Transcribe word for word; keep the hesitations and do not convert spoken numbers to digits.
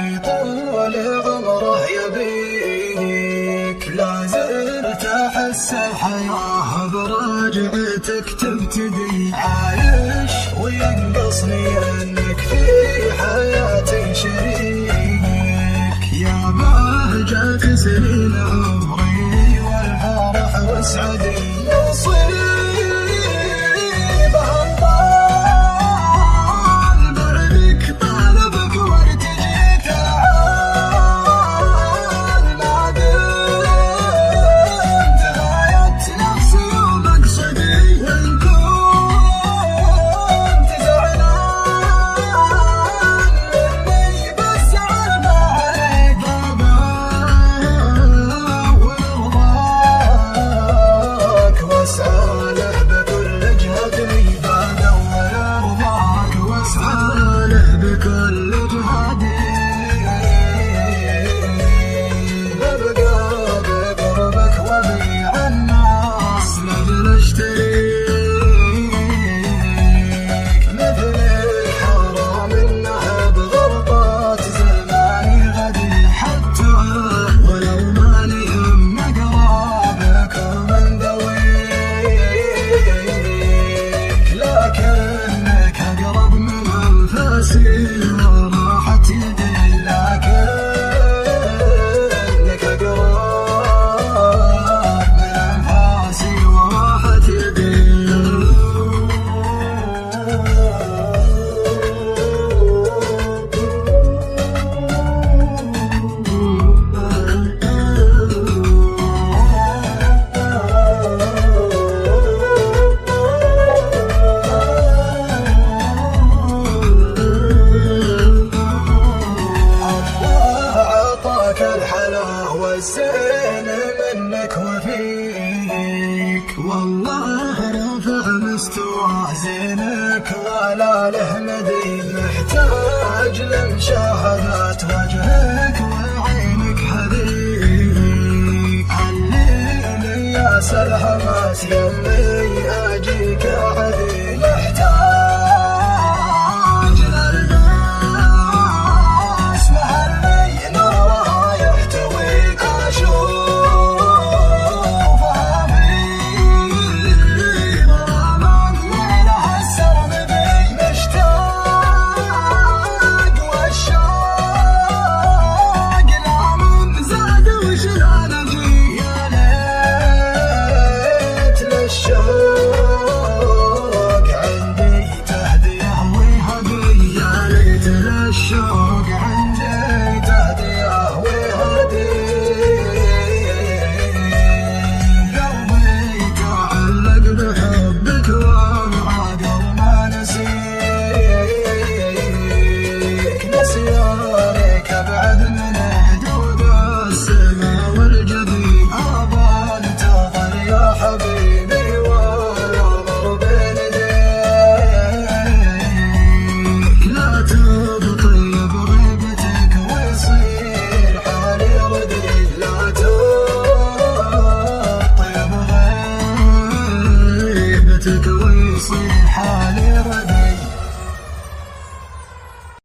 طول عمره يبيك، لا زلت أحس الحياة برجعتك تبتدي. عايش وينقصني أنك في حياتي شريك، يا بهجة سنين عمري والفرح وسعدي. نصيب هالطال بعدك طالبك وارتجي تعال، ما دمت غايت نفسي ومقصدي. وإن كنت زعلان مني بس زعل ما عليك ورضاك واسعى له بكل جهدي. بدور رضاك واسعى له بكل جهدي، ببقى بقربك وبيع الناس لاجل اشتريك. مثلك حرام انه بغربات زماني غدي، حتى ولو مالي هم قرابك ومن ذويك، لكنك اقرب من انفاسي وراحت يدي. لكنك اقرب من انفاسي وراحت يدي. عطاك الحلا والزين منك وفيك، والله رفع مستوى زينك ولا له مدي. محتاج لمشاهدات وجهك وعينك هذيك، عليني يا سلهمات يمي اجيك عدي. محتاج للناس محلي نورها يحتويك، اشوفها بي ظلام ليلها السرمدي. مشتاق والشوق لا من زاد وشلون اجي. يا ليت للشوق عندي تهديه وهدي، يا ليت للشوق عندي تهديه وهدي. قلبي تعلق بحبك وابعد وما نسيك، نسيانك ابعد من حدود السماء والجدي. ابى انتظر يا حبيبي والعمر بين يديك، لا تبطي بغيبتك ويصير حالي ردي. لا تبطي بغيبتك ويصير حالي ردي.